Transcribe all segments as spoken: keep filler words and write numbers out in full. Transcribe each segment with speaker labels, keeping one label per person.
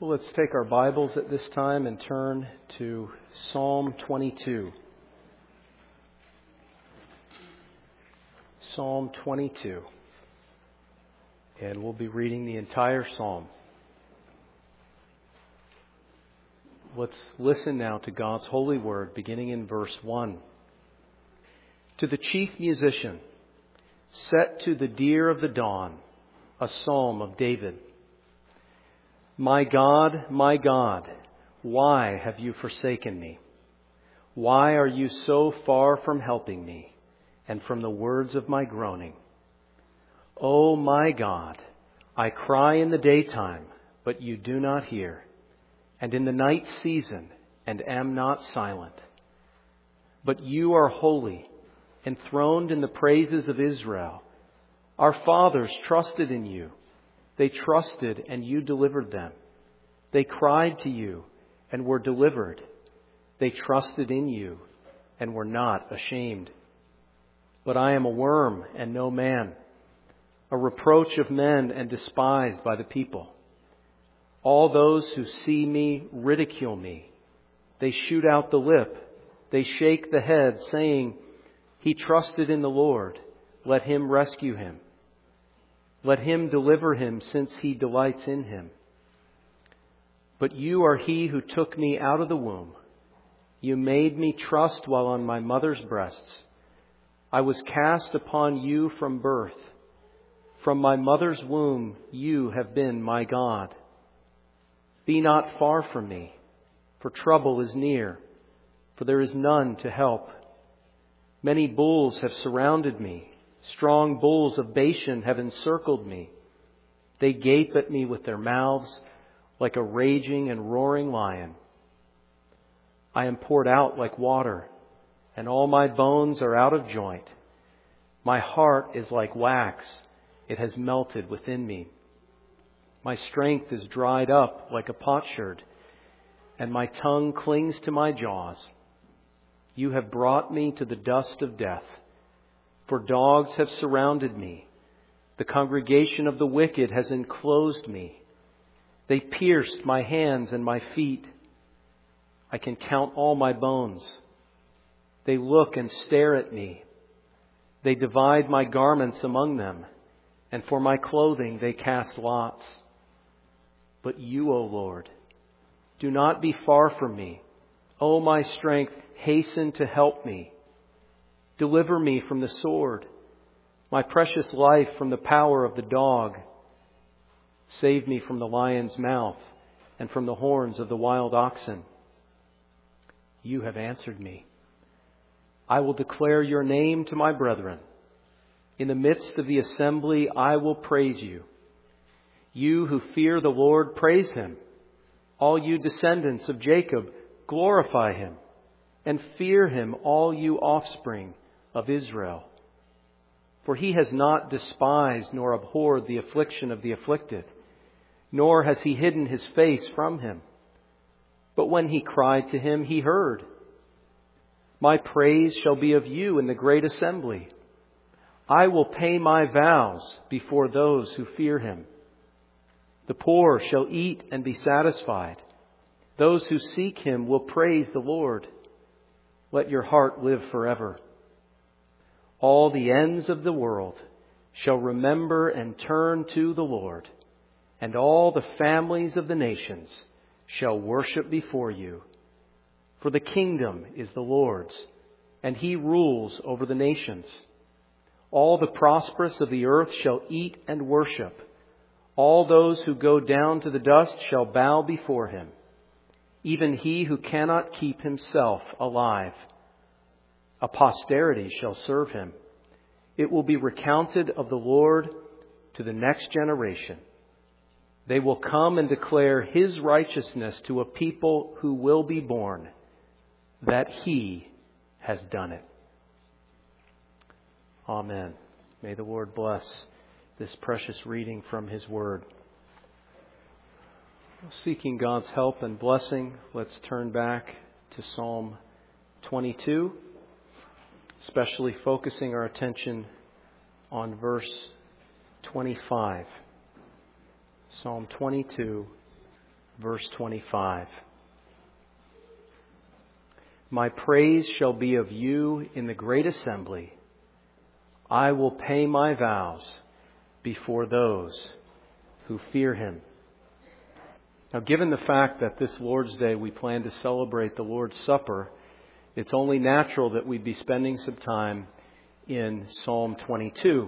Speaker 1: Well, let's take our Bibles at this time and turn to Psalm twenty-two. Psalm twenty-two. And we'll be reading the entire psalm. Let's listen now to God's holy word, beginning in verse one. To the chief musician, set to the deer of the dawn, a psalm of David. My God, my God, why have you forsaken me? Why are you so far from helping me and from the words of my groaning? O my God, I cry in the daytime, but you do not hear, and in the night season, and am not silent. But you are holy, enthroned in the praises of Israel. Our fathers trusted in you. They trusted, and you delivered them. They cried to you, and were delivered. They trusted in you, and were not ashamed. But I am a worm and no man, a reproach of men and despised by the people. All those who see me ridicule me. They shoot out the lip. They shake the head, saying, He trusted in the Lord. Let him rescue him. Let him deliver him, since he delights in him. But you are he who took me out of the womb. You made me trust while on my mother's breasts. I was cast upon you from birth. From my mother's womb you have been my God. Be not far from me, for trouble is near, for there is none to help. Many bulls have surrounded me. Strong bulls of Bashan have encircled me. They gape at me with their mouths like a raging and roaring lion. I am poured out like water, and all my bones are out of joint. My heart is like wax. It has melted within me. My strength is dried up like a potsherd, and my tongue clings to my jaws. You have brought me to the dust of death. For dogs have surrounded me. The congregation of the wicked has enclosed me. They pierced my hands and my feet. I can count all my bones. They look and stare at me. They divide my garments among them, and for my clothing they cast lots. But you, O Lord, do not be far from me. O my strength, hasten to help me. Deliver me from the sword, my precious life from the power of the dog. Save me from the lion's mouth and from the horns of the wild oxen. You have answered me. I will declare your name to my brethren. In the midst of the assembly, I will praise you. You who fear the Lord, praise him. All you descendants of Jacob, glorify him. And fear him, all you offspring of Israel. For he has not despised nor abhorred the affliction of the afflicted, nor has he hidden his face from him. But when he cried to him, he heard. My praise shall be of you in the great assembly. I will pay my vows before those who fear him. The poor shall eat and be satisfied. Those who seek him will praise the Lord. Let your heart live forever. All the ends of the world shall remember and turn to the Lord, and all the families of the nations shall worship before you. For the kingdom is the Lord's, and he rules over the nations. All the prosperous of the earth shall eat and worship. All those who go down to the dust shall bow before him, even he who cannot keep himself alive. A posterity shall serve him. It will be recounted of the Lord to the next generation. They will come and declare his righteousness to a people who will be born, that he has done it. Amen. May the Lord bless this precious reading from his word. Seeking God's help and blessing, let's turn back to Psalm twenty-two. Especially focusing our attention on verse twenty-five. Psalm twenty-two, verse twenty-five. My praise shall be of you in the great assembly. I will pay my vows before those who fear him. Now, given the fact that this Lord's Day we plan to celebrate the Lord's Supper, it's only natural that we'd be spending some time in Psalm twenty-two.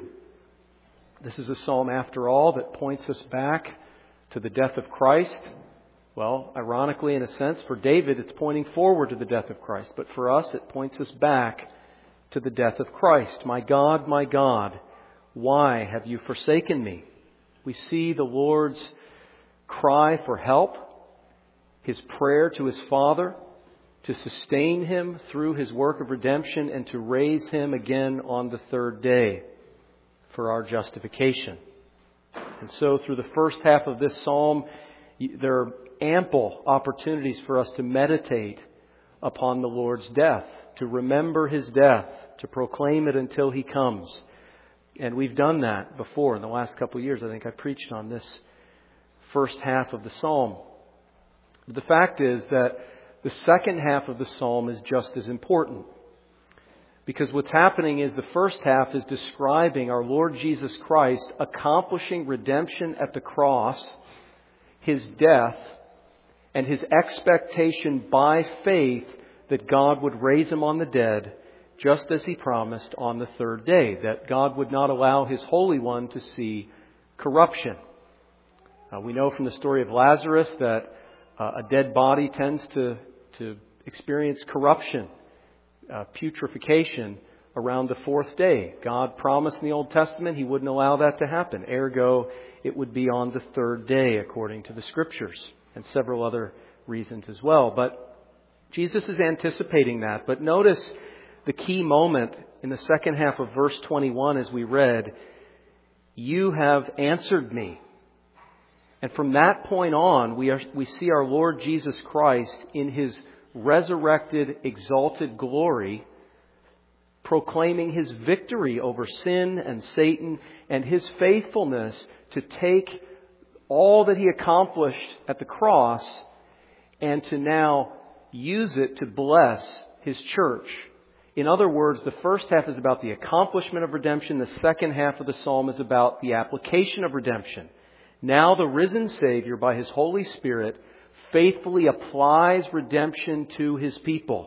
Speaker 1: This is a psalm, after all, that points us back to the death of Christ. Well, ironically, in a sense, for David, it's pointing forward to the death of Christ. But for us, it points us back to the death of Christ. My God, my God, why have you forsaken me? We see the Lord's cry for help, his prayer to his Father to sustain him through his work of redemption and to raise him again on the third day for our justification. And so through the first half of this psalm, there are ample opportunities for us to meditate upon the Lord's death, to remember his death, to proclaim it until he comes. And we've done that before in the last couple of years. I think I preached on this first half of the psalm. The fact is that the second half of the psalm is just as important. Because what's happening is the first half is describing our Lord Jesus Christ accomplishing redemption at the cross, his death, and his expectation by faith that God would raise him on the dead, just as he promised on the third day, that God would not allow his Holy One to see corruption. Uh, we know from the story of Lazarus that uh, a dead body tends to, to experience corruption, uh, putrefaction around the fourth day. God promised in the Old Testament he wouldn't allow that to happen. Ergo, it would be on the third day, according to the Scriptures, and several other reasons as well. But Jesus is anticipating that. But notice the key moment in the second half of verse twenty-one as we read, you have answered me. And from that point on, we are, we see our Lord Jesus Christ in his resurrected, exalted glory, proclaiming his victory over sin and Satan and his faithfulness to take all that he accomplished at the cross and to now use it to bless his church. In other words, the first half is about the accomplishment of redemption. The second half of the psalm is about the application of redemption. Now the risen Savior, by his Holy Spirit, faithfully applies redemption to his people.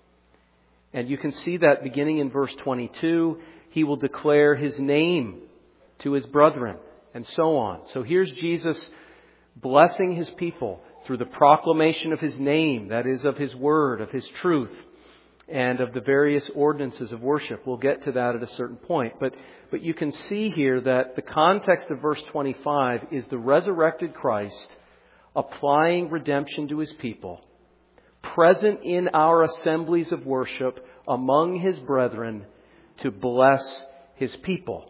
Speaker 1: And you can see that beginning in verse twenty-two. He will declare his name to his brethren, and so on. So here's Jesus blessing his people through the proclamation of his name, that is, of his word, of his truth, and of the various ordinances of worship. We'll get to that at a certain point. But, but you can see here that the context of verse twenty-five is the resurrected Christ applying redemption to his people, present in our assemblies of worship among his brethren to bless his people.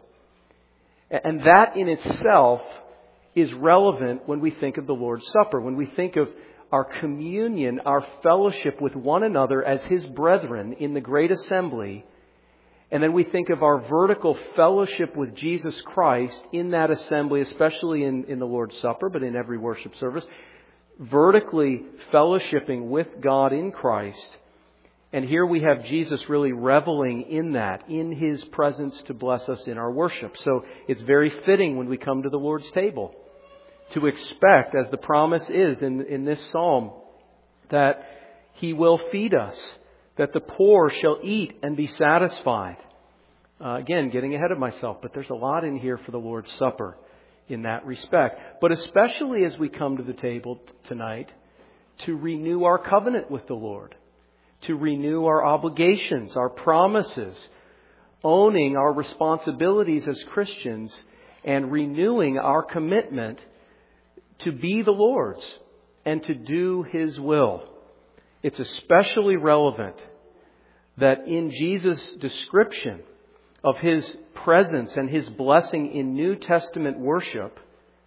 Speaker 1: And that in itself is relevant when we think of the Lord's Supper, when we think of our communion, our fellowship with one another as his brethren in the great assembly. And then we think of our vertical fellowship with Jesus Christ in that assembly, especially in, in the Lord's Supper, but in every worship service. Vertically fellowshipping with God in Christ. And here we have Jesus really reveling in that, in his presence to bless us in our worship. So it's very fitting when we come to the Lord's table to expect, as the promise is in, in this psalm, that he will feed us, that the poor shall eat and be satisfied. Uh, again, getting ahead of myself, but there's a lot in here for the Lord's Supper in that respect. But especially as we come to the table t- tonight to renew our covenant with the Lord, to renew our obligations, our promises, owning our responsibilities as Christians, and renewing our commitment to be the Lord's and to do his will. It's especially relevant that in Jesus' description of his presence and his blessing in New Testament worship,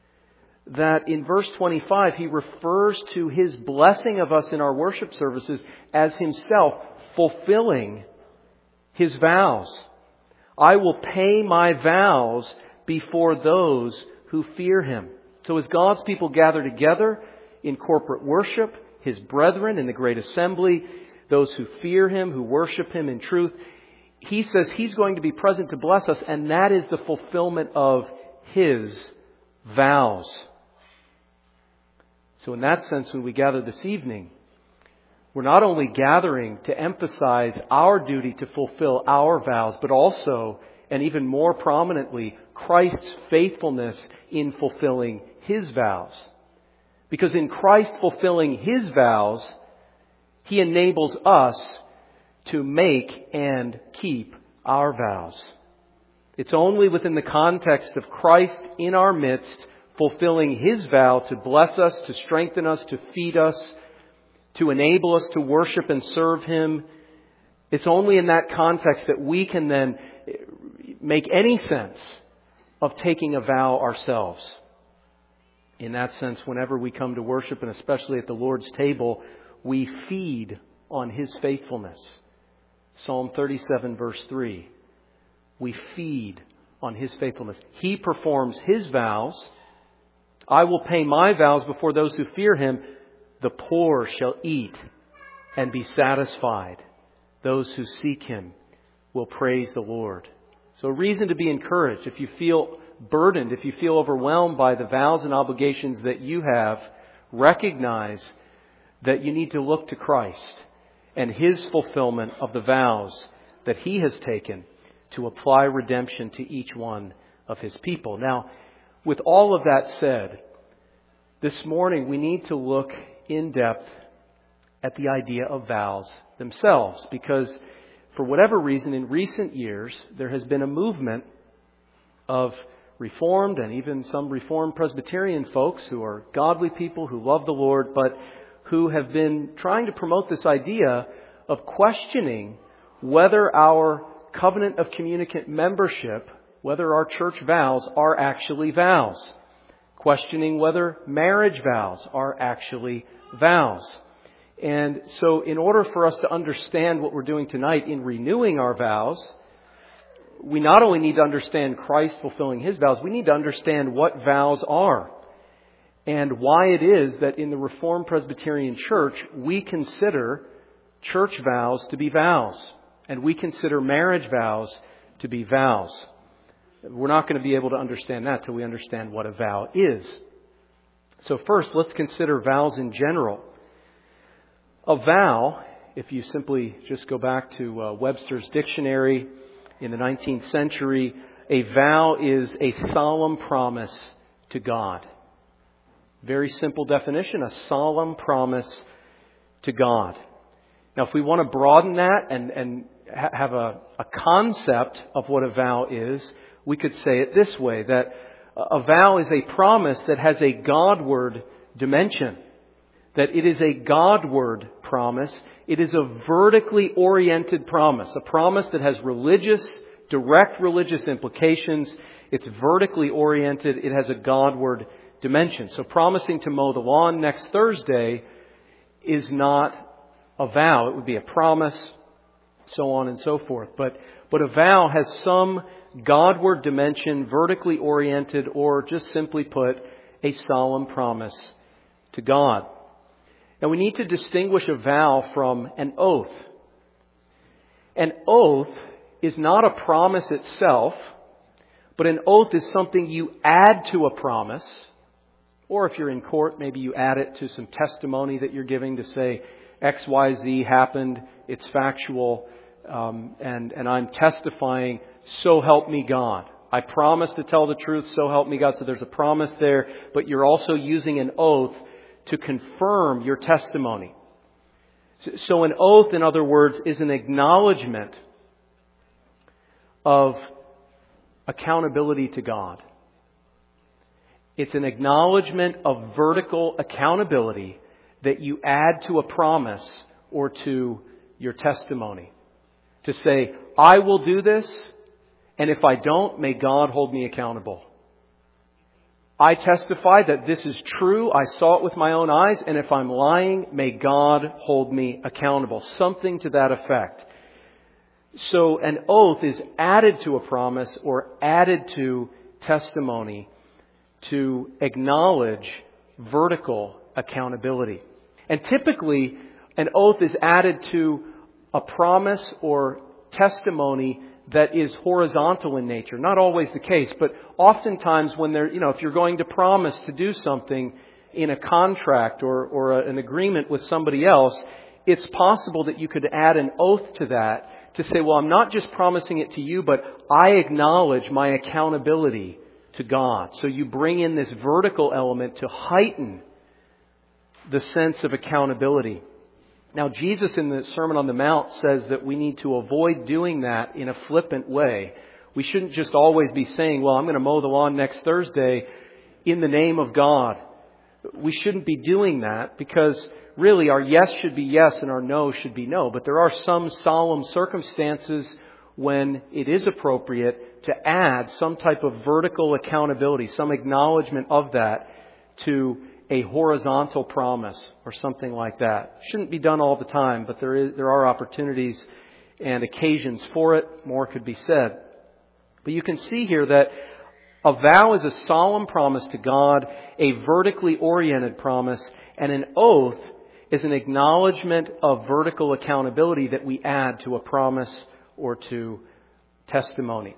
Speaker 1: that in verse twenty-five, he refers to his blessing of us in our worship services as himself fulfilling his vows. I will pay my vows before those who fear him. So as God's people gather together in corporate worship, His brethren in the great assembly, those who fear Him, who worship Him in truth. He says He's going to be present to bless us, and that is the fulfillment of His vows. So in that sense, when we gather this evening, we're not only gathering to emphasize our duty to fulfill our vows, but also, and even more prominently, Christ's faithfulness in fulfilling His vows. Because in Christ fulfilling His vows, He enables us to make and keep our vows. It's only within the context of Christ in our midst, fulfilling His vow to bless us, to strengthen us, to feed us, to enable us to worship and serve Him. It's only in that context that we can then make any sense of taking a vow ourselves. In that sense, whenever we come to worship, and especially at the Lord's table, we feed on His faithfulness. Psalm thirty-seven, verse three. We feed on His faithfulness. He performs His vows. I will pay my vows before those who fear Him. The poor shall eat and be satisfied. Those who seek Him will praise the Lord. So a reason to be encouraged. If you feel burdened, if you feel overwhelmed by the vows and obligations that you have, recognize that you need to look to Christ and His fulfillment of the vows that He has taken to apply redemption to each one of His people. Now, with all of that said, this morning we need to look in depth at the idea of vows themselves, because for whatever reason in recent years there has been a movement of Reformed and even some Reformed Presbyterian folks who are godly people who love the Lord, but who have been trying to promote this idea of questioning whether our covenant of communicant membership, whether our church vows are actually vows. Questioning whether marriage vows are actually vows. And so in order for us to understand what we're doing tonight in renewing our vows, we not only need to understand Christ fulfilling His vows, we need to understand what vows are and why it is that in the Reformed Presbyterian Church we consider church vows to be vows and we consider marriage vows to be vows. We're not going to be able to understand that till we understand what a vow is. So first, let's consider vows in general. A vow, if you simply just go back to uh, Webster's dictionary in the nineteenth century, a vow is a solemn promise to God. Very simple definition, a solemn promise to God. Now, if we want to broaden that and, and ha- have a, a concept of what a vow is, we could say it this way, that a vow is a promise that has a Godward dimension. That it is a Godward promise. It is a vertically oriented promise. A promise that has religious, direct religious implications. It's vertically oriented. It has a Godward dimension. So promising to mow the lawn next Thursday is not a vow. It would be a promise, so on and so forth. But, but a vow has some Godward dimension, vertically oriented, or just simply put, a solemn promise to God. Now we need to distinguish a vow from an oath. An oath is not a promise itself, but an oath is something you add to a promise. Or if you're in court, maybe you add it to some testimony that you're giving to say X Y Z happened, it's factual, um, and, and I'm testifying, so help me God. I promise to tell the truth, so help me God. So there's a promise there, but you're also using an oath to confirm your testimony. So an oath, in other words, is an acknowledgement of accountability to God. It's an acknowledgement of vertical accountability that you add to a promise or to your testimony. To say, I will do this, and if I don't, may God hold me accountable. I testify that this is true. I saw it with my own eyes. And if I'm lying, may God hold me accountable. Something to that effect. So an oath is added to a promise or added to testimony to acknowledge vertical accountability. And typically, an oath is added to a promise or testimony that is horizontal in nature. Not always the case, but oftentimes when there, you know, if you're going to promise to do something in a contract or, or a, an agreement with somebody else, it's possible that you could add an oath to that to say, well, I'm not just promising it to you, but I acknowledge my accountability to God. So you bring in this vertical element to heighten the sense of accountability. Now, Jesus in the Sermon on the Mount says that we need to avoid doing that in a flippant way. We shouldn't just always be saying, well, I'm going to mow the lawn next Thursday in the name of God. We shouldn't be doing that because really our yes should be yes and our no should be no. But there are some solemn circumstances when it is appropriate to add some type of vertical accountability, some acknowledgement of that to a horizontal promise or something like that. Shouldn't be done all the time, but there is there are opportunities and occasions for it. More could be said. But you can see here that a vow is a solemn promise to God, a vertically oriented promise, and an oath is an acknowledgement of vertical accountability that we add to a promise or to testimony.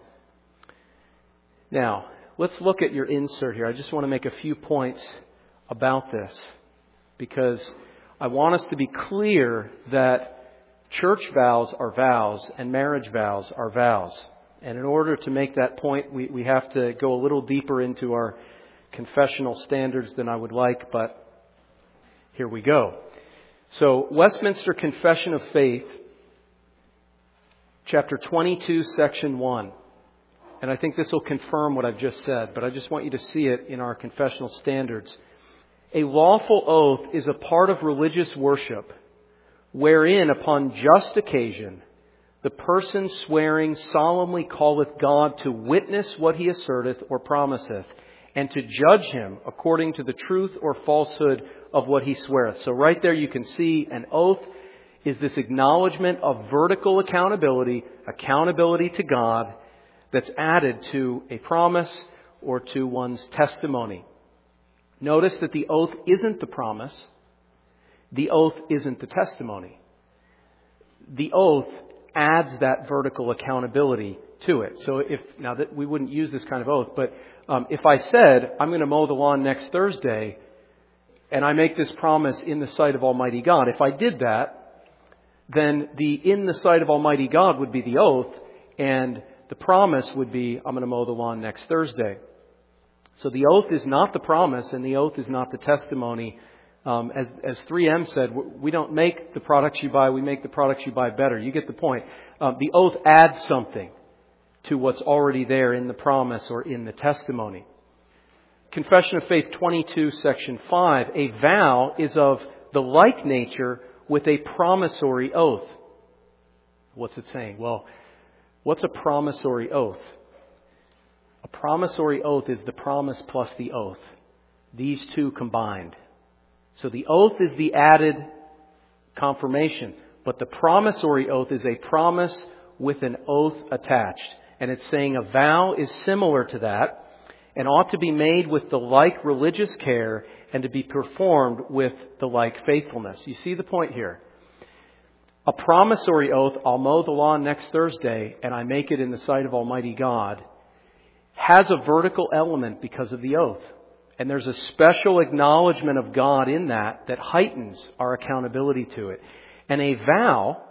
Speaker 1: Now, let's look at your insert here. I just want to make a few points about this because I want us to be clear that church vows are vows and marriage vows are vows. And in order to make that point, we, we have to go a little deeper into our confessional standards than I would like, but here we go. So, Westminster Confession of Faith, chapter twenty-two, section one. And I think this will confirm what I've just said, but I just want you to see it in our confessional standards. A lawful oath is a part of religious worship, wherein upon just occasion the person swearing solemnly calleth God to witness what he asserteth or promiseth, and to judge him according to the truth or falsehood of what he sweareth. So right there you can see an oath is this acknowledgement of vertical accountability, accountability to God, that's added to a promise or to one's testimony. Notice that the oath isn't the promise. The oath isn't the testimony. The oath adds that vertical accountability to it. So if, now that we wouldn't use this kind of oath, but um, if I said, I'm going to mow the lawn next Thursday, and I make this promise in the sight of Almighty God, if I did that, then the in the sight of Almighty God would be the oath, and the promise would be, I'm going to mow the lawn next Thursday. So the oath is not the promise, and the oath is not the testimony. Um, as, as three M said, we don't make the products you buy, we make the products you buy better. You get the point. Um, the oath adds something to what's already there in the promise or in the testimony. Confession of Faith twenty-two, section five. A vow is of the like nature with a promissory oath. What's it saying? Well, what's a promissory oath? A promissory oath is the promise plus the oath. These two combined. So the oath is the added confirmation, but the promissory oath is a promise with an oath attached. And it's saying a vow is similar to that and ought to be made with the like religious care and to be performed with the like faithfulness. You see the point here? A promissory oath, I'll mow the lawn next Thursday and I make it in the sight of Almighty God, has a vertical element because of the oath. And there's a special acknowledgement of God in that that heightens our accountability to it. And a vow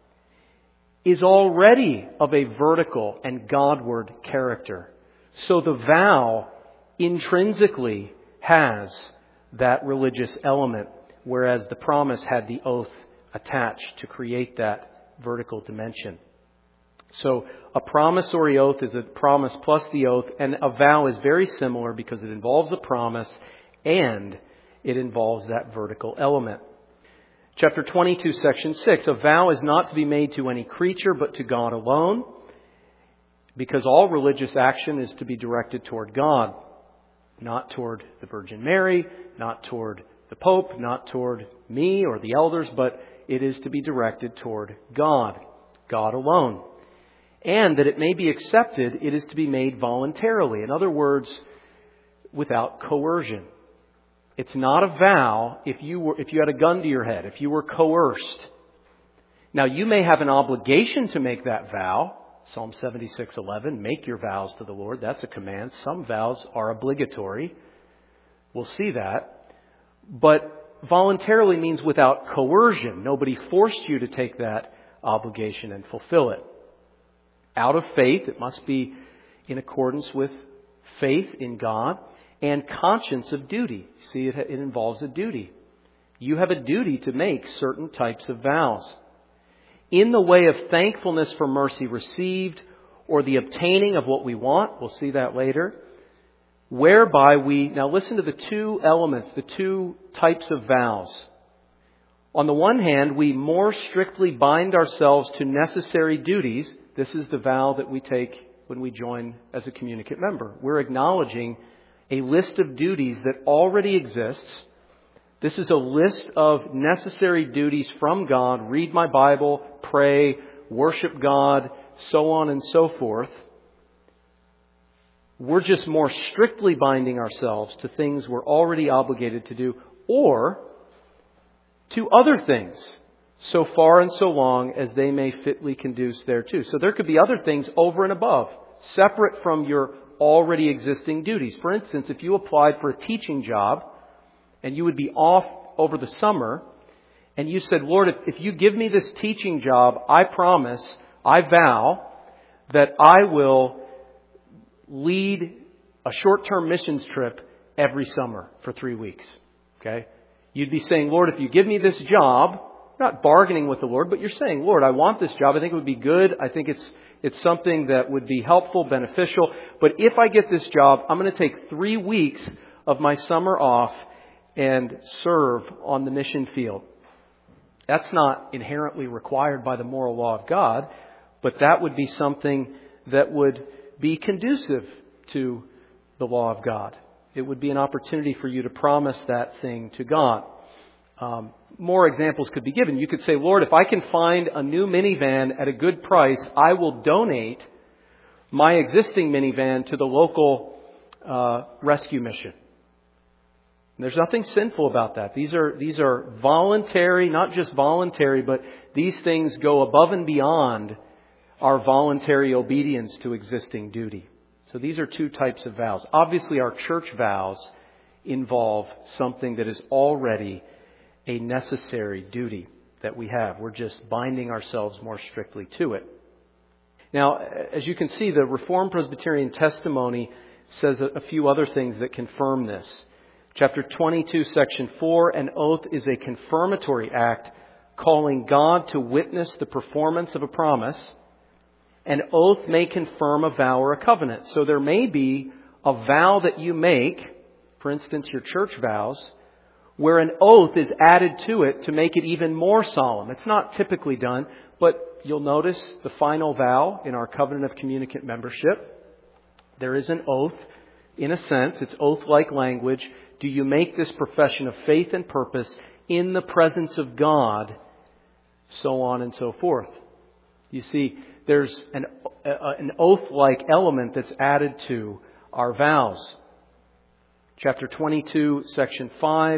Speaker 1: is already of a vertical and Godward character. So the vow intrinsically has that religious element, whereas the promise had the oath attached to create that vertical dimension. So a promissory oath is a promise plus the oath, and a vow is very similar because it involves a promise and it involves that vertical element. Chapter twenty-two, section six. A vow is not to be made to any creature but to God alone, because all religious action is to be directed toward God, not toward the Virgin Mary, not toward the Pope, not toward me or the elders, but it is to be directed toward God, God alone. And that it may be accepted, it is to be made voluntarily. In other words, without coercion. It's not a vow if you were, if you had a gun to your head, if you were coerced. Now, you may have an obligation to make that vow. Psalm seventy-six eleven, make your vows to the Lord. That's a command. Some vows are obligatory. We'll see that. But voluntarily means without coercion. Nobody forced you to take that obligation and fulfill it. Out of faith, it must be in accordance with faith in God and conscience of duty. See, it, it involves a duty. You have a duty to make certain types of vows. In the way of thankfulness for mercy received or the obtaining of what we want, we'll see that later, whereby we, now listen to the two elements, the two types of vows. On the one hand, we more strictly bind ourselves to necessary duties. This is the vow that we take when we join as a communicant member. We're acknowledging a list of duties that already exists. This is a list of necessary duties from God. Read my Bible, pray, worship God, so on and so forth. We're just more strictly binding ourselves to things we're already obligated to do, or to other things, so far and so long as they may fitly conduce thereto. So there could be other things over and above, separate from your already existing duties. For instance, if you applied for a teaching job and you would be off over the summer, and you said, Lord, if, if you give me this teaching job, I promise, I vow that I will lead a short-term missions trip every summer for three weeks. Okay? You'd be saying, Lord, if you give me this job, not bargaining with the Lord, but you're saying, Lord, I want this job. I think it would be good. I think it's it's something that would be helpful, beneficial. But if I get this job, I'm going to take three weeks of my summer off and serve on the mission field. That's not inherently required by the moral law of God, but that would be something that would be conducive to the law of God. It would be an opportunity for you to promise that thing to God. Um, more examples could be given. You could say, Lord, if I can find a new minivan at a good price, I will donate my existing minivan to the local uh, rescue mission. And there's nothing sinful about that. These are these are voluntary, not just voluntary, but these things go above and beyond our voluntary obedience to existing duty. So these are two types of vows. Obviously, our church vows involve something that is already a necessary duty that we have. We're just binding ourselves more strictly to it. Now, as you can see, the Reformed Presbyterian Testimony says a few other things that confirm this. Chapter twenty-two, section four, an oath is a confirmatory act calling God to witness the performance of a promise. An oath may confirm a vow or a covenant. So there may be a vow that you make, for instance, your church vows, where an oath is added to it to make it even more solemn. It's not typically done, but you'll notice the final vow in our covenant of communicant membership. There is an oath, in a sense. It's oath-like language. Do you make this profession of faith and purpose in the presence of God, so on and so forth? You see, there's an, uh, an oath-like element that's added to our vows. Chapter twenty-two, section five,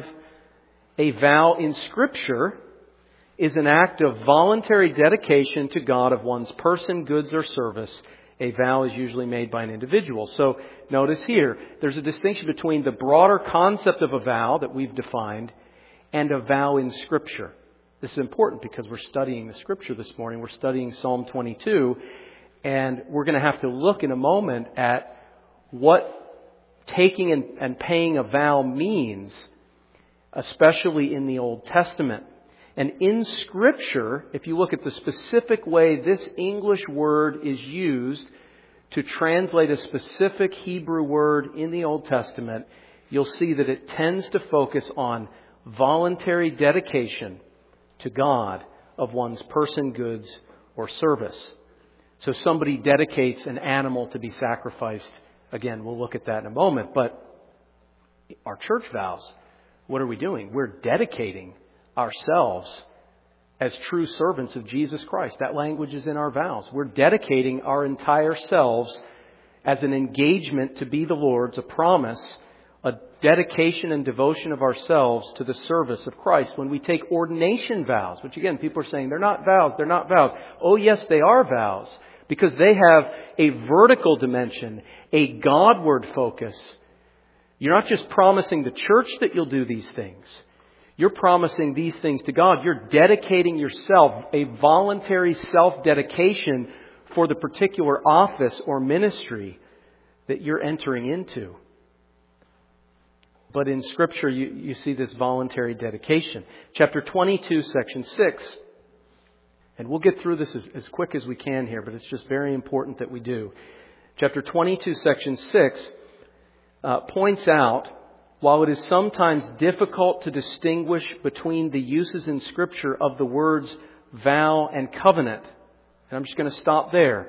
Speaker 1: a vow in Scripture is an act of voluntary dedication to God of one's person, goods, or service. A vow is usually made by an individual. So notice here, there's a distinction between the broader concept of a vow that we've defined and a vow in Scripture. This is important because we're studying the Scripture this morning. We're studying Psalm twenty-two, and we're going to have to look in a moment at what taking and, and paying a vow means, especially in the Old Testament. And in Scripture, if you look at the specific way this English word is used to translate a specific Hebrew word in the Old Testament, you'll see that it tends to focus on voluntary dedication to God of one's person, goods, or service. So somebody dedicates an animal to be sacrificed. Again, we'll look at that in a moment. But our church vows, what are we doing? We're dedicating ourselves as true servants of Jesus Christ. That language is in our vows. We're dedicating our entire selves as an engagement to be the Lord's, a promise a dedication and devotion of ourselves to the service of Christ. When we take ordination vows, which again, people are saying they're not vows, they're not vows. Oh yes, they are vows, because they have a vertical dimension, a Godward focus. You're not just promising the church that you'll do these things. You're promising these things to God. You're dedicating yourself, a voluntary self-dedication for the particular office or ministry that you're entering into. But in Scripture, you, you see this voluntary dedication. Chapter twenty-two, section six. And we'll get through this as, as quick as we can here, but it's just very important that we do. Chapter twenty-two, section six uh, points out, while it is sometimes difficult to distinguish between the uses in Scripture of the words vow and covenant, and I'm just going to stop there.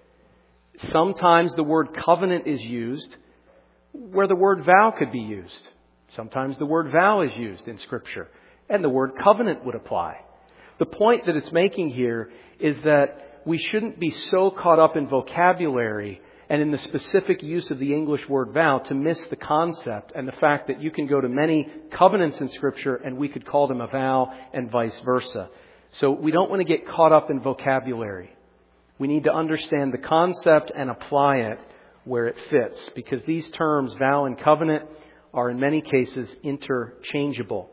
Speaker 1: Sometimes the word covenant is used where the word vow could be used. Sometimes the word vow is used in Scripture, and the word covenant would apply. The point that it's making here is that we shouldn't be so caught up in vocabulary and in the specific use of the English word vow to miss the concept and the fact that you can go to many covenants in Scripture and we could call them a vow and vice versa. So we don't want to get caught up in vocabulary. We need to understand the concept and apply it where it fits, because these terms, vow and covenant, are in many cases interchangeable.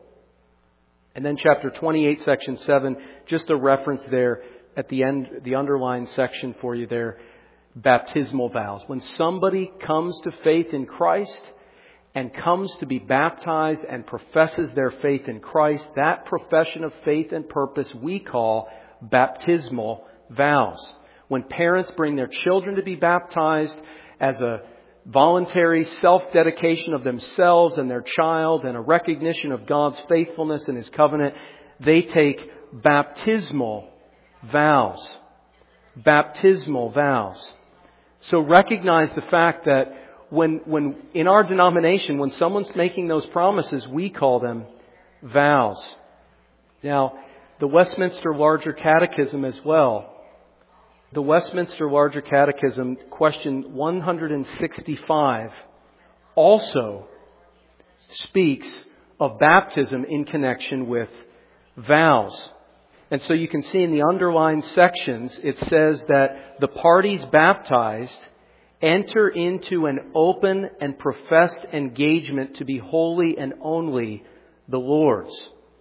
Speaker 1: And then chapter twenty-eight, section seven, just a reference there at the end, the underlined section for you there, baptismal vows. When somebody comes to faith in Christ and comes to be baptized and professes their faith in Christ, that profession of faith and purpose we call baptismal vows. When parents bring their children to be baptized as a voluntary self-dedication of themselves and their child and a recognition of God's faithfulness and His covenant, they take baptismal vows. Baptismal vows. So recognize the fact that when, when in our denomination, when someone's making those promises, we call them vows. Now, the Westminster Larger Catechism as well. The Westminster Larger Catechism, question one hundred sixty-five, also speaks of baptism in connection with vows. And so you can see in the underlined sections, it says that the parties baptized enter into an open and professed engagement to be wholly and only the Lord's.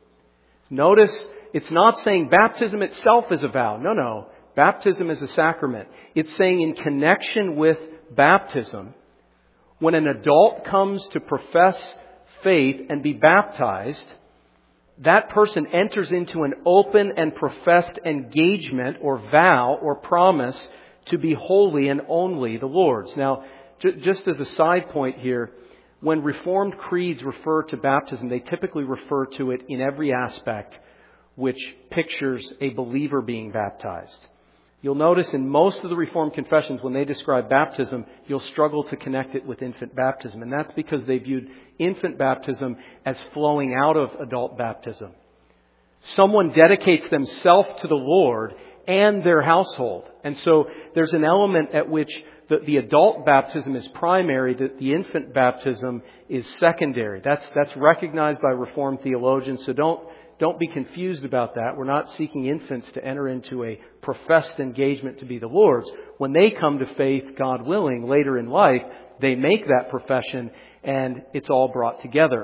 Speaker 1: Notice, it's not saying baptism itself is a vow. No, no. Baptism is a sacrament. It's saying in connection with baptism, when an adult comes to profess faith and be baptized, that person enters into an open and professed engagement or vow or promise to be wholly and only the Lord's. Now, j- just as a side point here, when Reformed creeds refer to baptism, they typically refer to it in every aspect which pictures a believer being baptized. You'll notice in most of the Reformed confessions, when they describe baptism, you'll struggle to connect it with infant baptism. And that's because they viewed infant baptism as flowing out of adult baptism. Someone dedicates themselves to the Lord and their household. And so there's an element at which the, the adult baptism is primary, that the infant baptism is secondary. That's, that's recognized by Reformed theologians. So don't Don't be confused about that. We're not seeking infants to enter into a professed engagement to be the Lord's. When they come to faith, God willing, later in life, they make that profession and it's all brought together.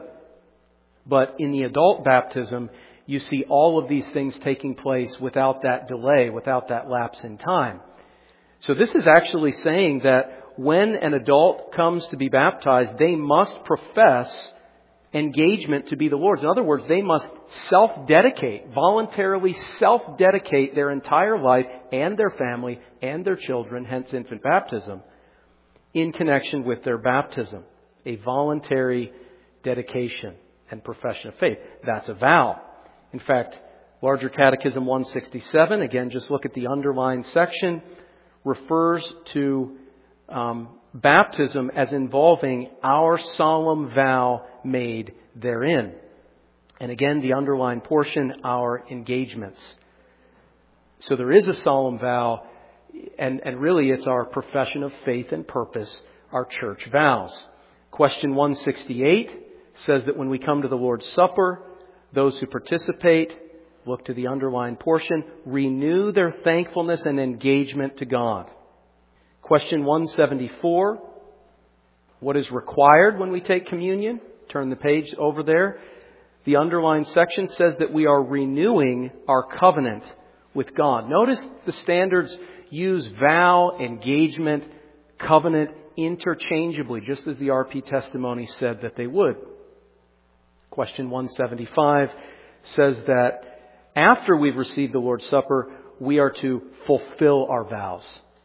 Speaker 1: But in the adult baptism, you see all of these things taking place without that delay, without that lapse in time. So this is actually saying that when an adult comes to be baptized, they must profess engagement to be the Lord's. In other words, they must self-dedicate, voluntarily self-dedicate their entire life and their family and their children, hence infant baptism, in connection with their baptism. A voluntary dedication and profession of faith. That's a vow. In fact, Larger Catechism one sixty-seven, again, just look at the underlined section, refers to um, baptism as involving our solemn vow made therein. And again, the underlined portion, our engagements. So there is a solemn vow, and, and really it's our profession of faith and purpose, our church vows. Question one sixty-eight says that when we come to the Lord's Supper, those who participate, look to the underlined portion, renew their thankfulness and engagement to God. Question one seventy-four, what is required when we take communion? Turn the page over there. The underlined section says that we are renewing our covenant with God. Notice the standards use vow, engagement, covenant interchangeably, just as the R P testimony said that they would. Question one seventy-five says that after we've received the Lord's Supper, we are to fulfill our vows.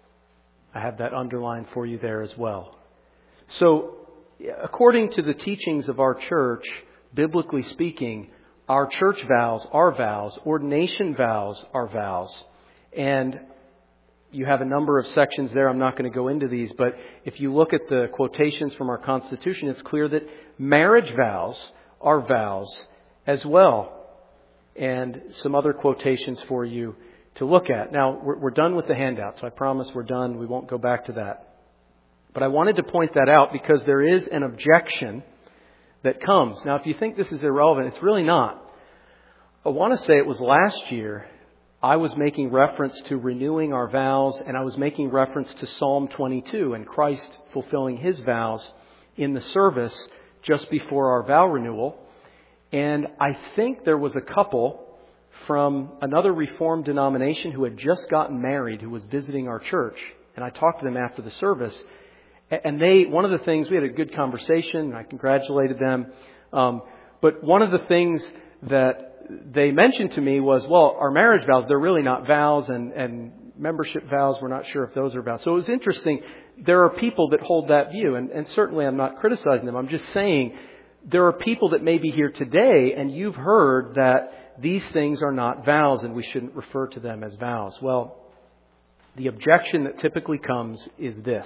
Speaker 1: I have that underlined for you there as well. So, according to the teachings of our church, biblically speaking, our church vows are vows, ordination vows are vows. And you have a number of sections there. I'm not going to go into these, but if you look at the quotations from our Constitution, it's clear that marriage vows are vows as well. And some other quotations for you to look at. Now, we're, we're done with the handout, so I promise we're done. We won't go back to that. But I wanted to point that out because there is an objection that comes. Now, if you think this is irrelevant, it's really not. I want to say it was last year I was making reference to renewing our vows, and I was making reference to Psalm twenty-two and Christ fulfilling His vows in the service just before our vow renewal. And I think there was a couple from another Reformed denomination who had just gotten married who was visiting our church. And I talked to them after the service. And they, one of the things, we had a good conversation, and I congratulated them. Um, but one of the things that they mentioned to me was, well, our marriage vows, they're really not vows, and, and membership vows, we're not sure if those are vows. So it was interesting. There are people that hold that view, and, and certainly I'm not criticizing them. I'm just saying there are people that may be here today, and you've heard that these things are not vows, and we shouldn't refer to them as vows. Well, the objection that typically comes is this: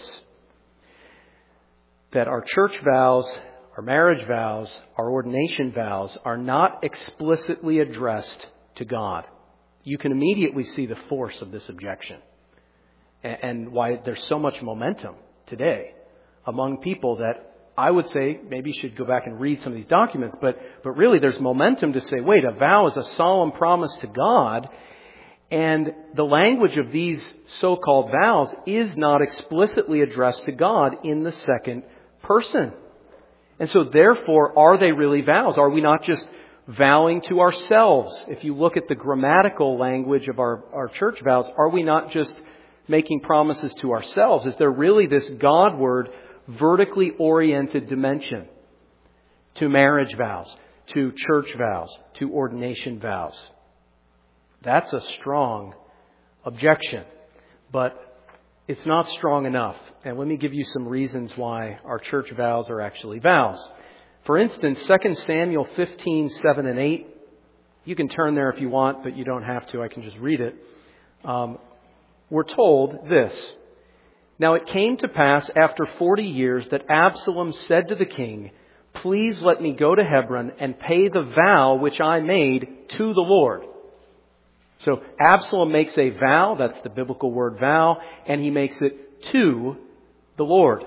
Speaker 1: that our church vows, our marriage vows, our ordination vows are not explicitly addressed to God. You can immediately see the force of this objection and why there's so much momentum today among people that I would say maybe should go back and read some of these documents. But, but really there's momentum to say, wait, a vow is a solemn promise to God. And the language of these so-called vows is not explicitly addressed to God in the second person. And so therefore, are they really vows? Are we not just vowing to ourselves? If you look at the grammatical language of our, our church vows, are we not just making promises to ourselves? Is there really this Godward, vertically oriented dimension to marriage vows, to church vows, to ordination vows? That's a strong objection, but it's not strong enough. And let me give you some reasons why our church vows are actually vows. For instance, Second Samuel fifteen, seven and eight. You can turn there if you want, but you don't have to. I can just read it. Um, we're told this: Now it came to pass after forty years that Absalom said to the king, "Please let me go to Hebron and pay the vow which I made to the Lord." So Absalom makes a vow, that's the biblical word vow, and he makes it to the Lord.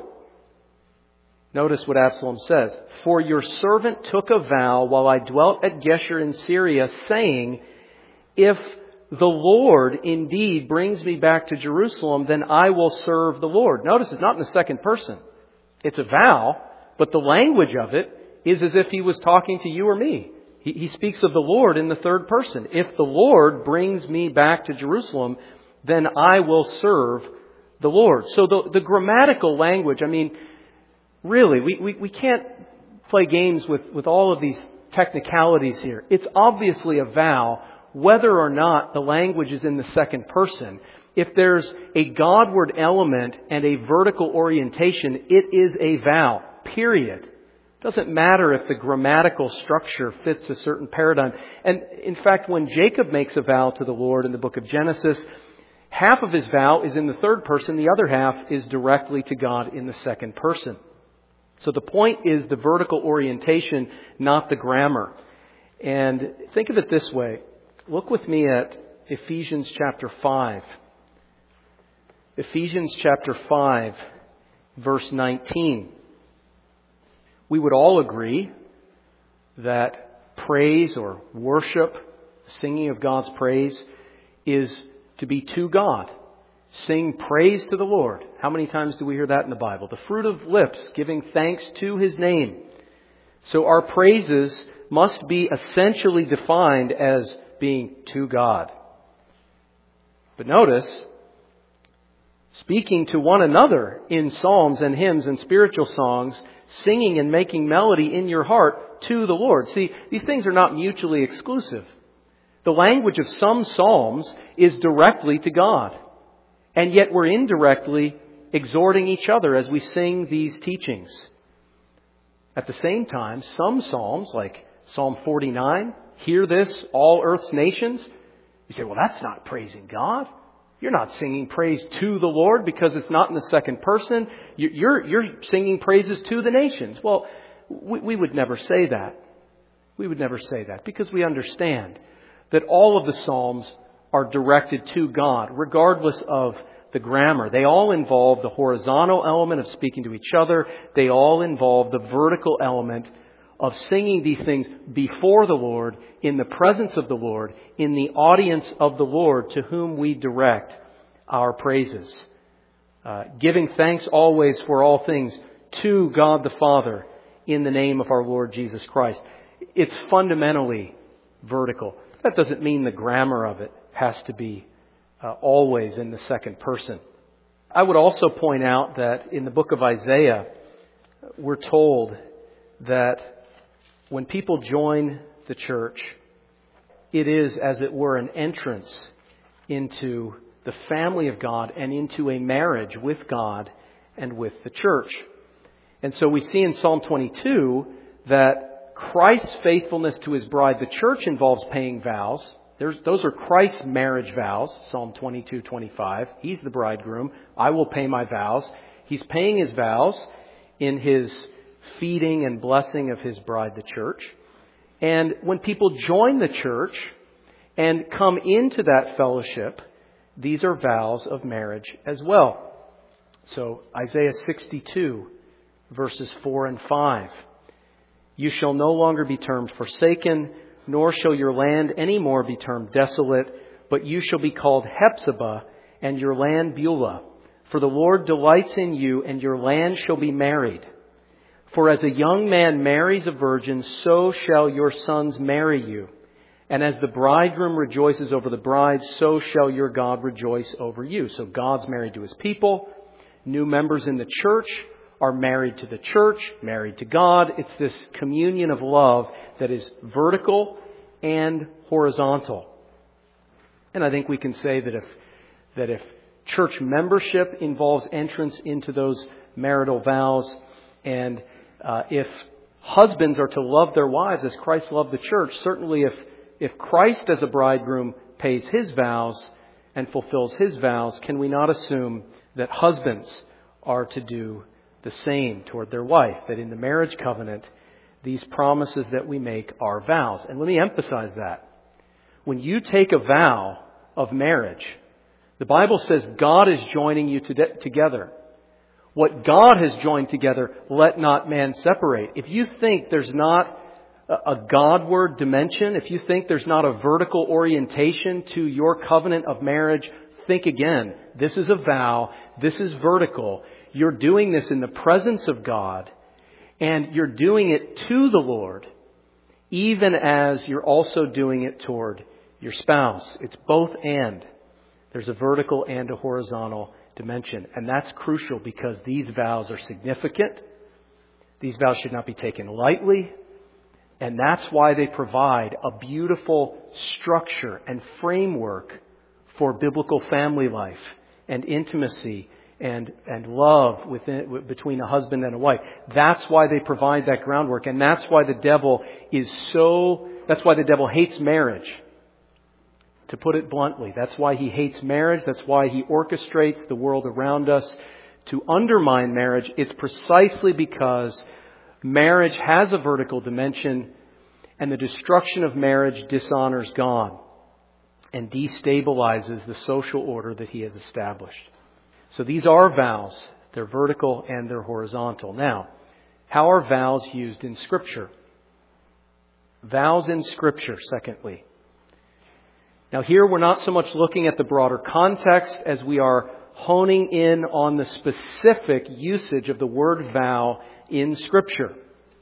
Speaker 1: Notice what Absalom says: "For your servant took a vow while I dwelt at Geshur in Syria, saying, if the Lord indeed brings me back to Jerusalem, then I will serve the Lord." Notice it's not in the second person. It's a vow, but the language of it is as if he was talking to you or me. He, he speaks of the Lord in the third person. If the Lord brings me back to Jerusalem, then I will serve the Lord. So the, the grammatical language, I mean, really, we, we, we can't play games with, with all of these technicalities here. It's obviously a vow, whether or not the language is in the second person. If there's a Godward element and a vertical orientation, it is a vow, period. It doesn't matter if the grammatical structure fits a certain paradigm. And in fact, when Jacob makes a vow to the Lord in the book of Genesis, half of his vow is in the third person, the other half is directly to God in the second person. So the point is the vertical orientation, not the grammar. And think of it this way. Look with me at Ephesians chapter five. Ephesians chapter five, verse nineteen. We would all agree that praise or worship, singing of God's praise, is to be to God. Sing praise to the Lord. How many times do we hear that in the Bible? The fruit of lips, giving thanks to His name. So our praises must be essentially defined as being to God. But notice, speaking to one another in psalms and hymns and spiritual songs, singing and making melody in your heart to the Lord. See, these things are not mutually exclusive. The language of some psalms is directly to God. And yet we're indirectly exhorting each other as we sing these teachings. At the same time, some psalms, like Psalm forty-nine, hear this, all earth's nations. You say, well, that's not praising God. You're not singing praise to the Lord because it's not in the second person. You're, you're singing praises to the nations. Well, we, we would never say that. We would never say that because we understand that all of the Psalms are directed to God, regardless of the grammar. They all involve the horizontal element of speaking to each other. They all involve the vertical element of singing these things before the Lord, in the presence of the Lord, in the audience of the Lord to whom we direct our praises. Uh, giving thanks always for all things to God the Father in the name of our Lord Jesus Christ. It's fundamentally vertical. That doesn't mean the grammar of it has to be uh, always in the second person. I would also point out that in the book of Isaiah, we're told that when people join the church, it is, as it were, an entrance into the family of God and into a marriage with God and with the church. And so we see in Psalm twenty-two that Christ's faithfulness to His bride, the church, involves paying vows. There's, those are Christ's marriage vows, Psalm twenty-two twenty-five. He's the bridegroom. I will pay my vows. He's paying His vows in His feeding and blessing of His bride, the church. And when people join the church and come into that fellowship, these are vows of marriage as well. So Isaiah sixty-two, verses four and five. You shall no longer be termed forsaken, nor shall your land any more be termed desolate, but you shall be called Hephzibah, and your land Beulah. For the Lord delights in you, and your land shall be married. For as a young man marries a virgin, so shall your sons marry you. And as the bridegroom rejoices over the bride, so shall your God rejoice over you. So God's married to His people. New members in the church are married to the church, married to God. It's this communion of love that is vertical and horizontal. And I think we can say that if, that if church membership involves entrance into those marital vows, and Uh, if husbands are to love their wives as Christ loved the church, certainly if, if Christ as a bridegroom pays His vows and fulfills His vows, can we not assume that husbands are to do the same toward their wife? That in the marriage covenant, these promises that we make are vows. And let me emphasize that. When you take a vow of marriage, the Bible says God is joining you to- together. What God has joined together, let not man separate. If you think there's not a Godward dimension, if you think there's not a vertical orientation to your covenant of marriage, think again. This is a vow. This is vertical. You're doing this in the presence of God, and you're doing it to the Lord, even as you're also doing it toward your spouse. It's both and. There's a vertical and a horizontal dimension. And that's crucial because these vows are significant. These vows should not be taken lightly. And that's why they provide a beautiful structure and framework for biblical family life and intimacy and, and love within, between a husband and a wife. That's why they provide that groundwork. And that's why the devil is so, that's why the devil hates marriage. To put it bluntly, that's why he hates marriage. That's why he orchestrates the world around us to undermine marriage. It's precisely because marriage has a vertical dimension, and the destruction of marriage dishonors God and destabilizes the social order that He has established. So these are vows. They're vertical and they're horizontal. Now, How are vows used in Scripture? Vows in Scripture, secondly. Now here we're not so much looking at the broader context as we are honing in on the specific usage of the word vow in Scripture.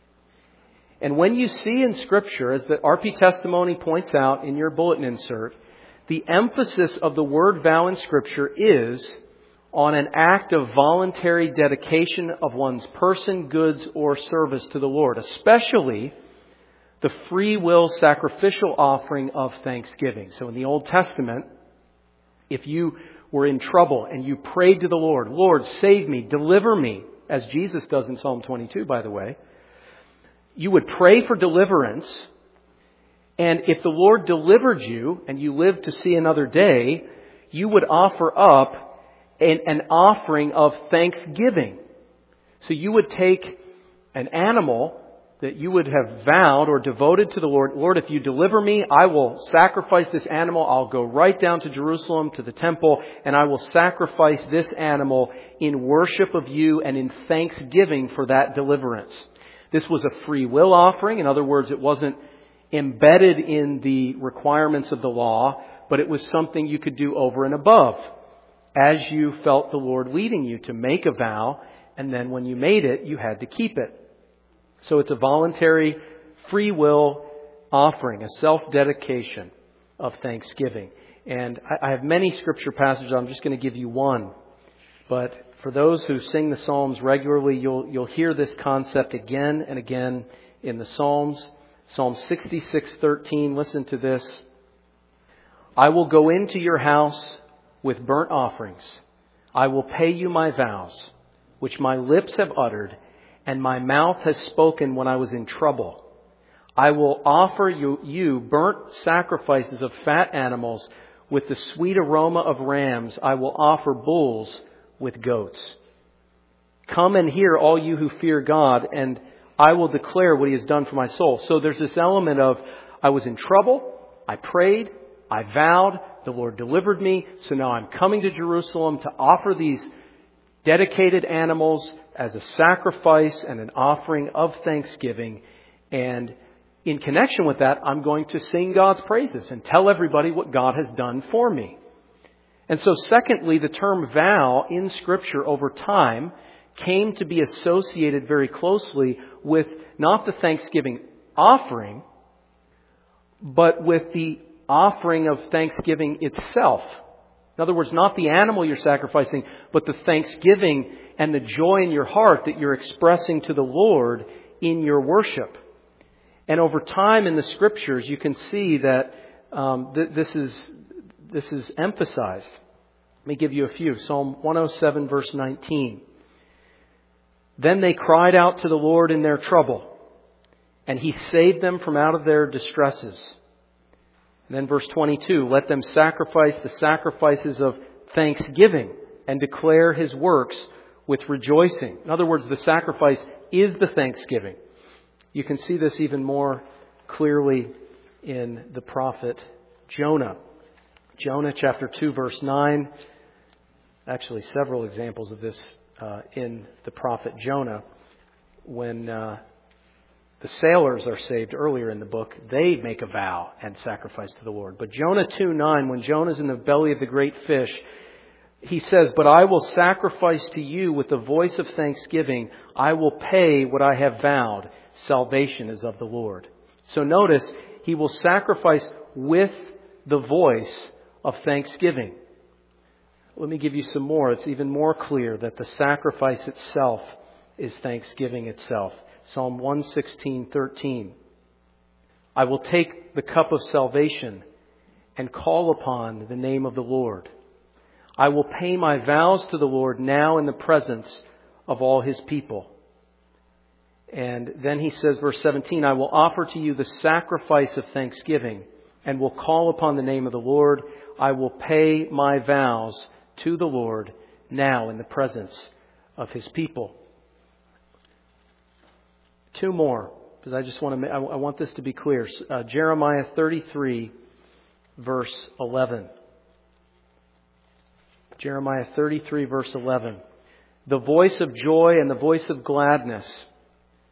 Speaker 1: And when you see in Scripture, as the R P Testimony points out in your bulletin insert, the emphasis of the word vow in Scripture is on an act of voluntary dedication of one's person, goods, or service to the Lord, especially the free will sacrificial offering of thanksgiving. So in the Old Testament, if you were in trouble and you prayed to the Lord, Lord, save me, deliver me, as Jesus does in Psalm twenty-two, by the way, you would pray for deliverance. And if the Lord delivered you and you lived to see another day, you would offer up an, an offering of thanksgiving. So you would take an animal that you would have vowed or devoted to the Lord. Lord, if you deliver me, I will sacrifice this animal. I'll go right down to Jerusalem, to the temple, and I will sacrifice this animal in worship of you and in thanksgiving for that deliverance. This was a free will offering. In other words, it wasn't embedded in the requirements of the law, but it was something you could do over and above as you felt the Lord leading you to make a vow, and then when you made it, you had to keep it. So it's a voluntary, free will offering, a self-dedication of thanksgiving. And I have many scripture passages. I'm just going to give you one. But for those who sing the Psalms regularly, you'll, you'll hear this concept again and again in the Psalms. Psalm sixty-six thirteen, listen to this. I will go into your house with burnt offerings. I will pay you my vows, which my lips have uttered, and my mouth has spoken when I was in trouble. I will offer you, you burnt sacrifices of fat animals. With the sweet aroma of rams, I will offer bulls with goats. Come and hear, all you who fear God, and I will declare what He has done for my soul. So there's this element of, I was in trouble, I prayed, I vowed, the Lord delivered me, so now I'm coming to Jerusalem to offer these dedicated animals as a sacrifice and an offering of thanksgiving. And in connection with that, I'm going to sing God's praises and tell everybody what God has done for me. And so secondly, the term vow in Scripture over time came to be associated very closely with not the thanksgiving offering, but with the offering of thanksgiving itself. In other words, not the animal you're sacrificing, but the thanksgiving and the joy in your heart that you're expressing to the Lord in your worship. And over time in the Scriptures, you can see that um, th- this is this is emphasized. Let me give you a few. Psalm one oh seven, verse nineteen. Then they cried out to the Lord in their trouble, and He saved them from out of their distresses. And then verse twenty-two, let them sacrifice the sacrifices of thanksgiving and declare His works with rejoicing. In other words, the sacrifice is the thanksgiving. You can see this even more clearly in the prophet Jonah. Jonah chapter two, verse nine. Actually, several examples of this uh, in the prophet Jonah. When uh, the sailors are saved earlier in the book, they make a vow and sacrifice to the Lord. But Jonah two nine, when Jonah's in the belly of the great fish, he says, but I will sacrifice to you with the voice of thanksgiving. I will pay what I have vowed. Salvation is of the Lord. So notice, he will sacrifice with the voice of thanksgiving. Let me give you some more. It's even more clear that the sacrifice itself is thanksgiving itself. Psalm one sixteen thirteen. I will take the cup of salvation and call upon the name of the Lord. I will pay my vows to the Lord now in the presence of all His people. And then he says, verse seventeen, I will offer to you the sacrifice of thanksgiving and will call upon the name of the Lord. I will pay my vows to the Lord now in the presence of His people. Two more, because I just want to, I want this to be clear. Uh, Jeremiah thirty-three, verse eleven. Jeremiah thirty-three, verse eleven. The voice of joy and the voice of gladness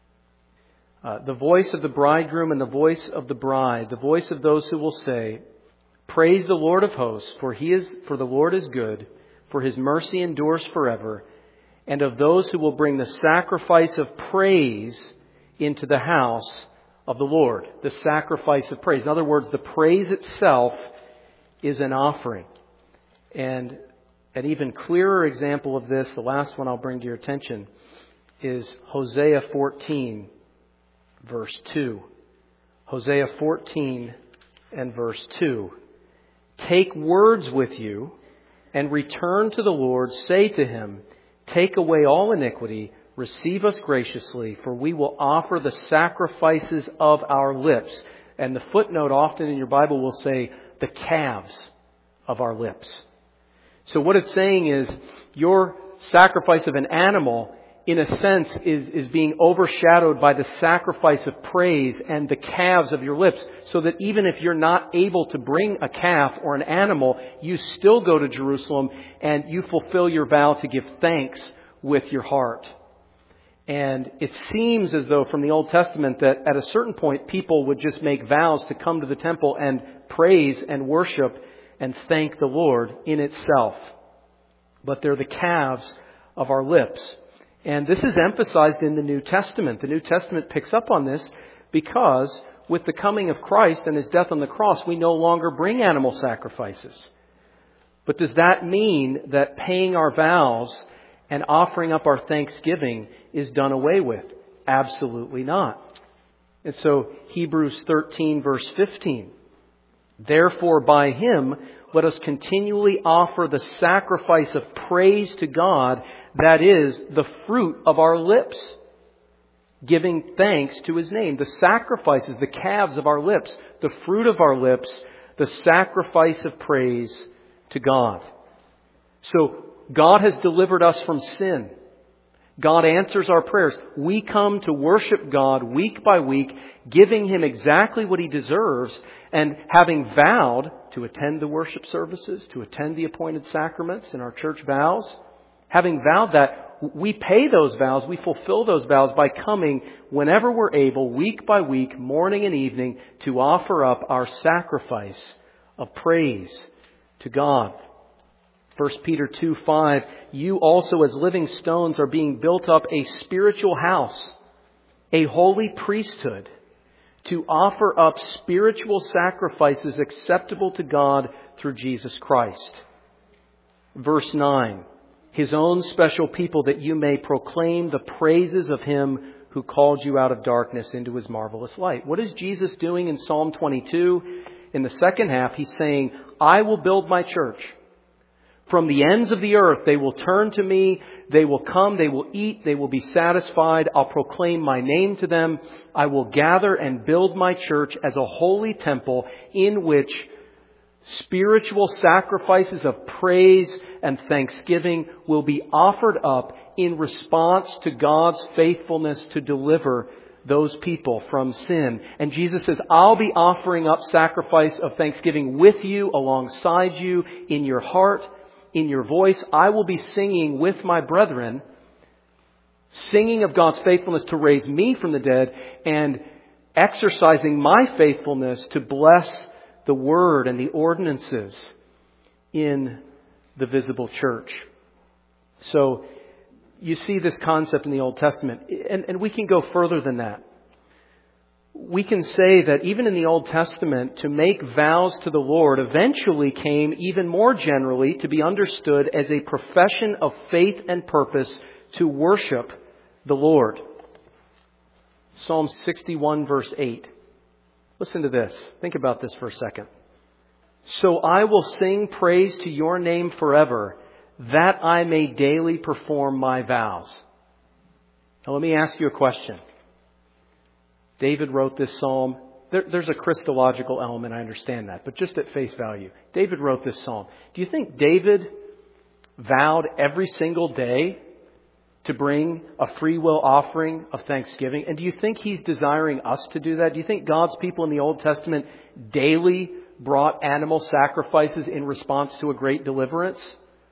Speaker 1: Uh, the voice of the bridegroom and the voice of the bride, the voice of those who will say, "Praise the Lord of hosts, for he is, for the Lord is good, for his mercy endures forever," and of those who will bring the sacrifice of praise into the house of the Lord. The sacrifice of praise. In other words, the praise itself is an offering. And an even clearer example of this, the last one I'll bring to your attention, is Hosea fourteen, verse two. Hosea fourteen and verse two. "Take words with you and return to the Lord. Say to him, take away all iniquity, receive us graciously, for we will offer the sacrifices of our lips." And the footnote often in your Bible will say, the calves of our lips. So what it's saying is, your sacrifice of an animal, in a sense, is, is being overshadowed by the sacrifice of praise and the calves of your lips. So that even if you're not able to bring a calf or an animal, you still go to Jerusalem and you fulfill your vow to give thanks with your heart. And it seems as though from the Old Testament that at a certain point people would just make vows to come to the temple and praise and worship and thank the Lord in itself. But they're the calves of our lips. And this is emphasized in the New Testament. The New Testament picks up on this because with the coming of Christ and His death on the cross, we no longer bring animal sacrifices. But does that mean that paying our vows and offering up our thanksgiving is done away with? Absolutely not. And so Hebrews thirteen verse fifteen. "Therefore by Him let us continually offer the sacrifice of praise to God, that is, the fruit of our lips, giving thanks to His name." The sacrifices, the calves of our lips, the fruit of our lips, the sacrifice of praise to God. So God has delivered us from sin. God answers our prayers. We come to worship God week by week, giving Him exactly what He deserves, and having vowed to attend the worship services, to attend the appointed sacraments in our church vows, having vowed that, we pay those vows, we fulfill those vows by coming whenever we're able, week by week, morning and evening, to offer up our sacrifice of praise to God. First Peter two five, "You also as living stones are being built up a spiritual house, a holy priesthood, to offer up spiritual sacrifices acceptable to God through Jesus Christ." Verse nine, "His own special people, that you may proclaim the praises of Him who called you out of darkness into His marvelous light." What is Jesus doing in Psalm twenty-two? In the second half, He's saying, "I will build my church. From the ends of the earth, they will turn to me. They will come. They will eat. They will be satisfied. I'll proclaim my name to them. I will gather and build my church as a holy temple in which spiritual sacrifices of praise and thanksgiving will be offered up in response to God's faithfulness to deliver those people from sin." And Jesus says, "I'll be offering up sacrifice of thanksgiving with you, alongside you, in your heart, in your voice. I will be singing with my brethren, singing of God's faithfulness to raise me from the dead, and exercising my faithfulness to bless the Word and the ordinances in the visible church." So you see this concept in the Old Testament, and, and we can go further than that. We can say that even in the Old Testament, to make vows to the Lord eventually came even more generally to be understood as a profession of faith and purpose to worship the Lord. Psalm sixty-one verse eight. Listen to this. Think about this for a second. "So I will sing praise to your name forever, that I may daily perform my vows." Now let me ask you a question. David wrote this psalm. There, there's a Christological element, I understand that, but just at face value, David wrote this psalm. Do you think David vowed every single day to bring a free will offering of thanksgiving? And do you think he's desiring us to do that? Do you think God's people in the Old Testament daily brought animal sacrifices in response to a great deliverance?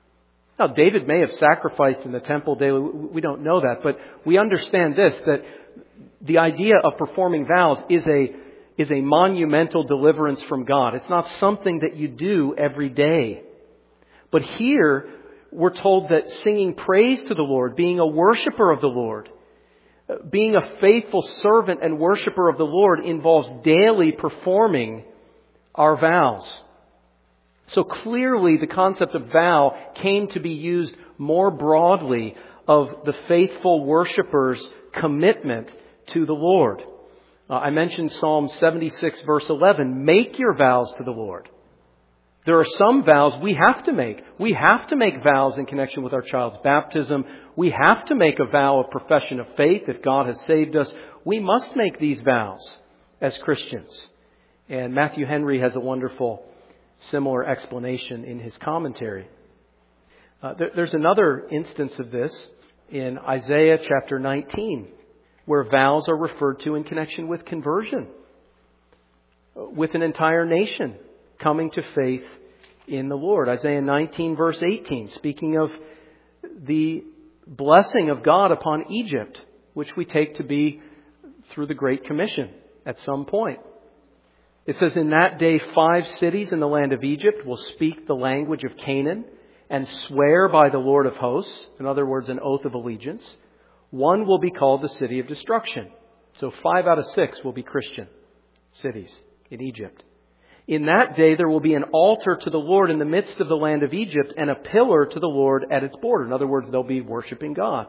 Speaker 1: Now, David may have sacrificed in the temple daily. We don't know that, but we understand this, that the idea of performing vows is a, is a monumental deliverance from God. It's not something that you do every day. But here, we're told that singing praise to the Lord, being a worshiper of the Lord, being a faithful servant and worshiper of the Lord involves daily performing our vows. So clearly the concept of vow came to be used more broadly of the faithful worshiper's commitment to the Lord. Uh, I mentioned Psalm seventy-six verse eleven, make your vows to the Lord. There are some vows we have to make. We have to make vows in connection with our child's baptism. We have to make a vow of profession of faith if God has saved us. We must make these vows as Christians. And Matthew Henry has a wonderful similar explanation in his commentary. Uh, there, there's another instance of this in Isaiah chapter nineteen, where vows are referred to in connection with conversion, with an entire nation coming to faith in the Lord. Isaiah nineteen verse eighteen, speaking of the blessing of God upon Egypt, which we take to be through the Great Commission at some point. It says, in that day five cities in the land of Egypt will speak the language of Canaan and swear by the Lord of hosts, in other words, an oath of allegiance. One will be called the city of destruction. So five out of six will be Christian cities in Egypt. In that day there will be an altar to the Lord in the midst of the land of Egypt and a pillar to the Lord at its border. In other words, they'll be worshiping God.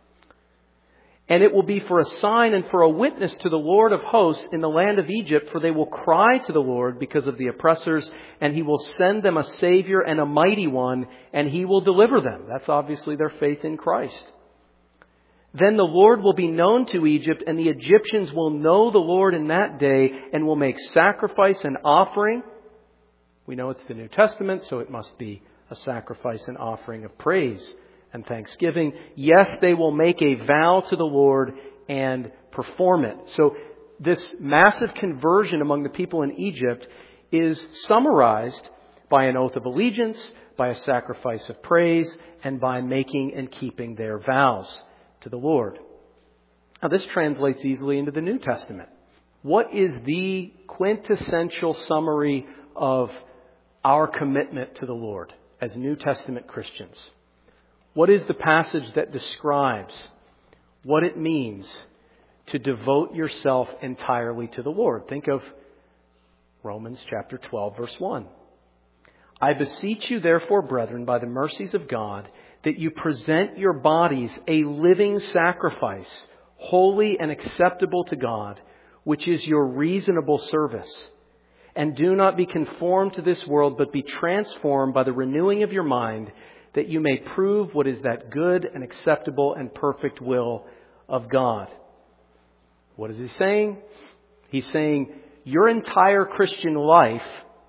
Speaker 1: And it will be for a sign and for a witness to the Lord of hosts in the land of Egypt, for they will cry to the Lord because of the oppressors, and He will send them a Savior and a mighty one, and He will deliver them. That's obviously their faith in Christ. Then the Lord will be known to Egypt, and the Egyptians will know the Lord in that day and will make sacrifice and offering. We know it's the New Testament, so it must be a sacrifice and offering of praise and thanksgiving. Yes, they will make a vow to the Lord and perform it. So this massive conversion among the people in Egypt is summarized by an oath of allegiance, by a sacrifice of praise, and by making and keeping their vows to the Lord. Now this translates easily into the New Testament. What is the quintessential summary of our commitment to the Lord as New Testament Christians? What is the passage that describes what it means to devote yourself entirely to the Lord? Think of Romans chapter twelve, verse one. I beseech you, therefore, brethren, by the mercies of God, that you present your bodies a living sacrifice, holy and acceptable to God, which is your reasonable service. And do not be conformed to this world, but be transformed by the renewing of your mind, that you may prove what is that good and acceptable and perfect will of God. What is he saying? He's saying your entire Christian life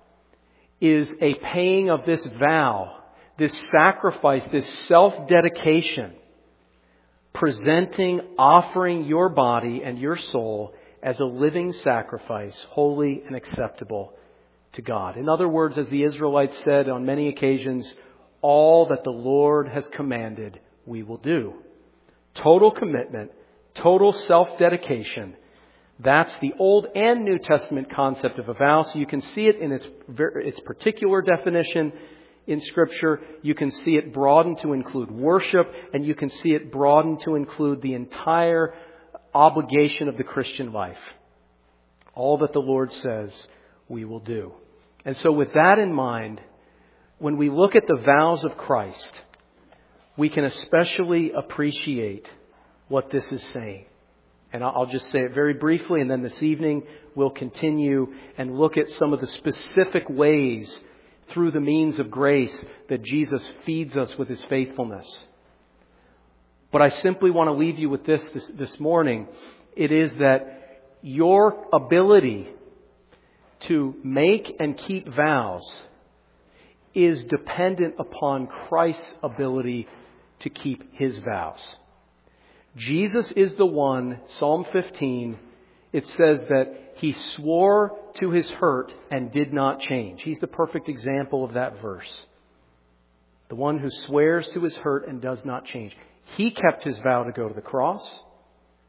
Speaker 1: is a paying of this vow, this sacrifice, this self-dedication, presenting, offering your body and your soul as a living sacrifice, holy and acceptable to God. In other words, as the Israelites said on many occasions, all that the Lord has commanded, we will do. Total commitment, total self-dedication. That's the Old and New Testament concept of a vow. So you can see it in its, its particular definition in Scripture. You can see it broadened to include worship, and you can see it broadened to include the entire obligation of the Christian life. All that the Lord says, we will do. And so with that in mind, when we look at the vows of Christ, we can especially appreciate what this is saying. And I'll just say it very briefly, and then this evening we'll continue and look at some of the specific ways through the means of grace that Jesus feeds us with His faithfulness. But I simply want to leave you with this this, this morning. It is that your ability to make and keep vows is dependent upon Christ's ability to keep His vows. Jesus is the one, Psalm fifteen, it says that He swore to His hurt and did not change. He's the perfect example of that verse. The one who swears to his hurt and does not change. He kept His vow to go to the cross.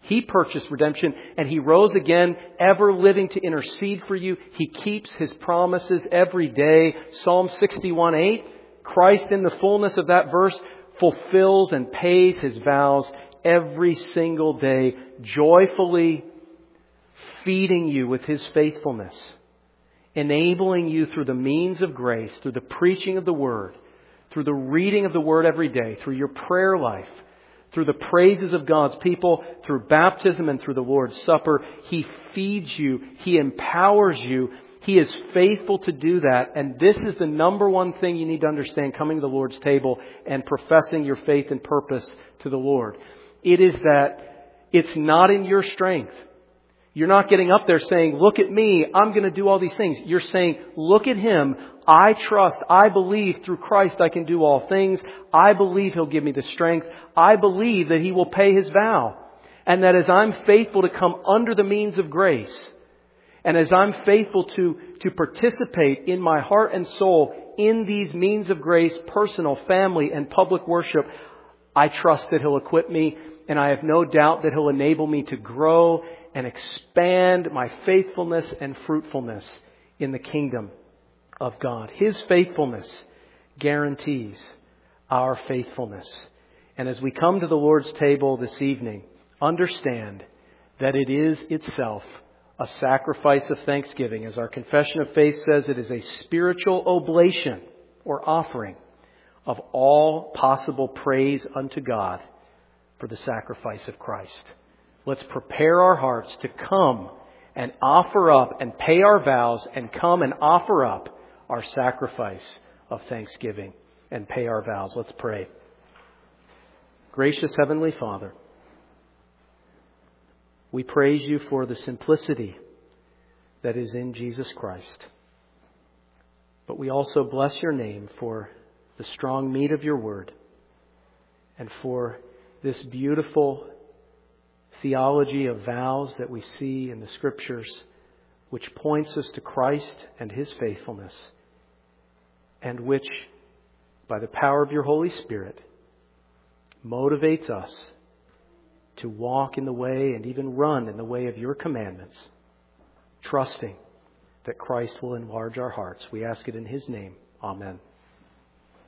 Speaker 1: He purchased redemption, and He rose again, ever living to intercede for you. He keeps His promises every day. Psalm sixty-one eight, Christ in the fullness of that verse fulfills and pays His vows every single day, joyfully feeding you with His faithfulness, enabling you through the means of grace, through the preaching of the Word, through the reading of the Word every day, through your prayer life, through the praises of God's people, through baptism and through the Lord's Supper. He feeds you. He empowers you. He is faithful to do that. And this is the number one thing you need to understand coming to the Lord's table and professing your faith and purpose to the Lord. It is that it's not in your strength. You're not getting up there saying, look at me, I'm going to do all these things. You're saying, look at Him. I trust, I believe through Christ I can do all things. I believe He'll give me the strength. I believe that He will pay His vow. And that as I'm faithful to come under the means of grace, and as I'm faithful to, to participate in my heart and soul in these means of grace, personal, family, and public worship, I trust that He'll equip me, and I have no doubt that He'll enable me to grow and expand my faithfulness and fruitfulness in the kingdom of God. His faithfulness guarantees our faithfulness. And as we come to the Lord's table this evening, understand that it is itself a sacrifice of thanksgiving. As our confession of faith says, it is a spiritual oblation or offering of all possible praise unto God for the sacrifice of Christ. Let's prepare our hearts to come and offer up and pay our vows and come and offer up our sacrifice of thanksgiving and pay our vows. Let's pray. Gracious Heavenly Father, we praise You for the simplicity that is in Jesus Christ. But we also bless Your name for the strong meat of Your word and for this beautiful theology of vows that we see in the Scriptures, which points us to Christ and His faithfulness, and which, by the power of Your Holy Spirit, motivates us to walk in the way and even run in the way of Your commandments, trusting that Christ will enlarge our hearts. We ask it in His name. Amen.